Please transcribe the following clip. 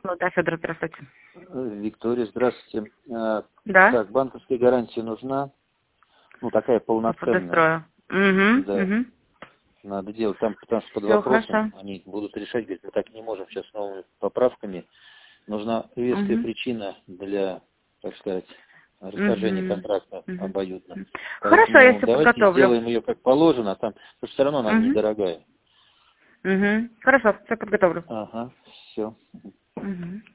Ну да, Федор, здравствуйте. Виктория, здравствуйте. Да? Так, банковская гарантия нужна? Ну, такая полноценная. Угу, Да, угу. надо делать. Там, потому что под Все вопросом хорошо. они будут решать, говорят, мы так не можем сейчас с новыми поправками. Нужна веская Угу. причина для, так сказать, расторжения Угу. контракта Угу. обоюдно. Хорошо, я Поэтому все давайте подготовлю. сделаем ее как положено, а там, потому что все равно она Угу. недорогая. Угу. Хорошо, все подготовлю. Ага, все. Угу.